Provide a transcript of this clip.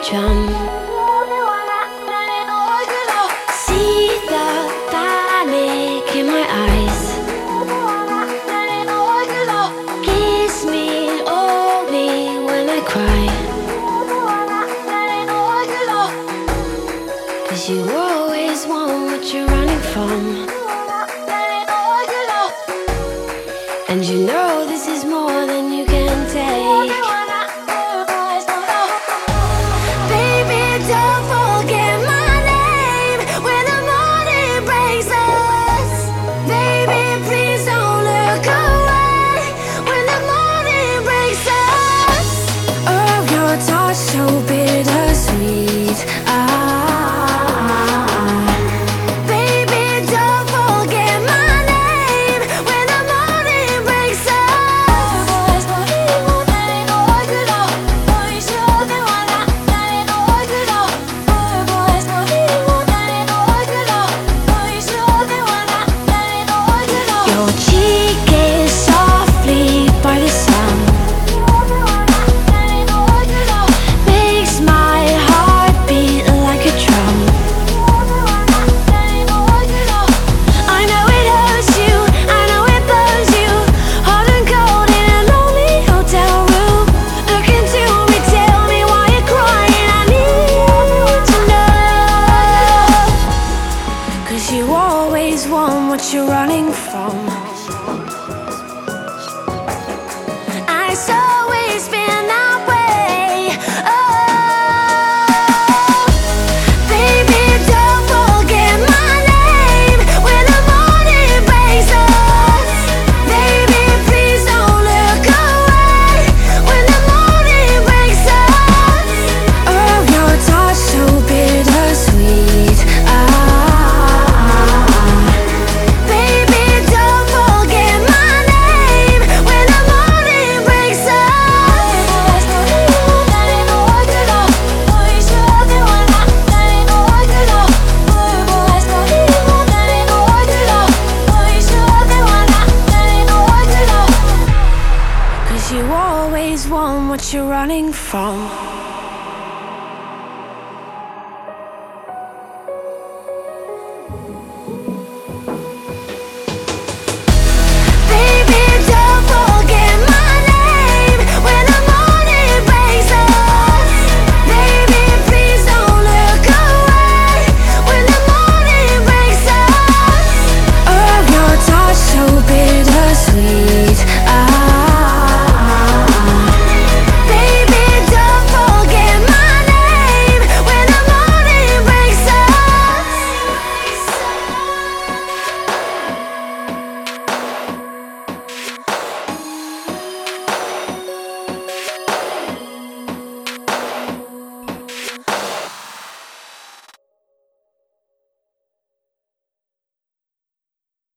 chum. See the panic in my eyes. Kiss me, hold me when I cry. 'Cause you always want what you're running from. And you know this is more than you can take. Baby, don't forget my name when the morning breaks us. Baby, please don't look away when the morning breaks us. Oh, your touch so bittersweet. Baby, don't forget my name when the morning breaks us. Your cheek is softly by the sun, makes my heart beat like a drum. I know it hurts you, I know it burns you, hot and cold in a lonely hotel room. Look into me, tell me why you're crying. I need to know. 'Cause you always want what you're running from. It's always been that way. Oh, baby, don't forget my name when the morning breaks us. Baby, please don't look away when the morning breaks us. Oh, your touch so bittersweet. Baby, don't forget my name when the morning breaks us. Cause you always want what you're running from. Baby, don't forget my name when the morning breaks us. Baby, please don't look away when the morning breaks us. Oh, your touch so bittersweet.